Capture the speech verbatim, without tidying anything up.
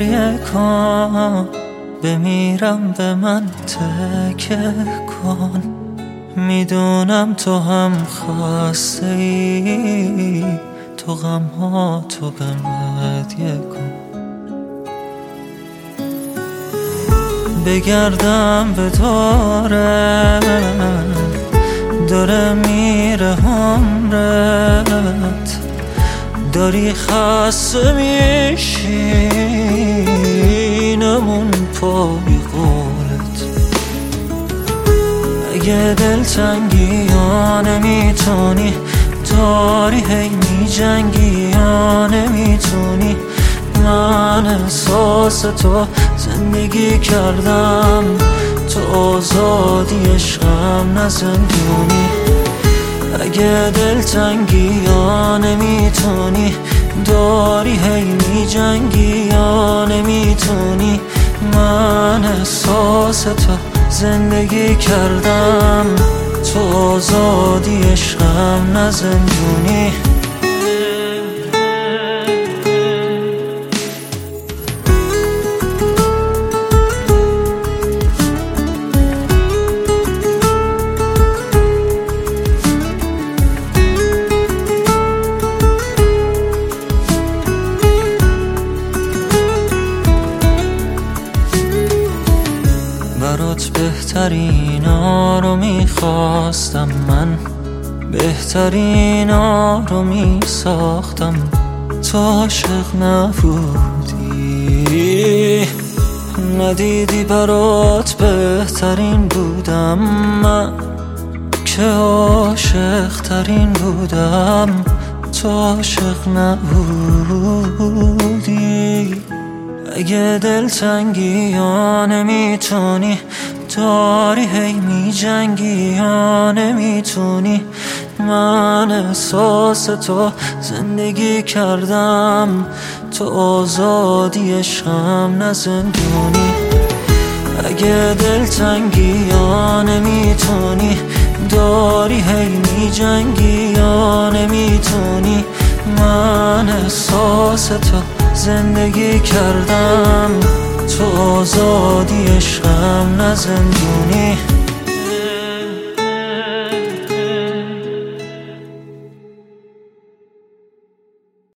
گریه کن، بمیرم به من تکه کن. میدونم تو هم خواسته ای، تو غم ها تو به هدیه کن. بگردم به داره داره میره عمرت، داری خسته میشی نمون پای قولت. اگه دلتنگی یا نمیتونی، داری هی میجنگی یا نمیتونی. من احساس تو زندگی کردم، تو آزادی عشقم نه زندونی. اگه دلتنگی یا نمیتونی، داری هی میجنگی یا نمیتونی. من احساس تو زندگی کردم، تو آزادی عشقم نه زندونی. برات بهترین ها رو میخواستم، من بهترین ها رو میساختم. تو عاشق نبودی، ندیدی برات بهترین بودم من، که عاشق ترین بودم. تو عاشق نبودی. اگه دلتنگی یا نمیتونی، داری هی میجنگی یا نمیتونی. من احساس تو زندگی کردم، تو آزادی عشقم نه زندونی. اگه دلتنگی یا نمیتونی، داری هی میجنگی یا نمیتونی. من احساس تو زندگی کردم، تو آزادی عشقم نه زندونی.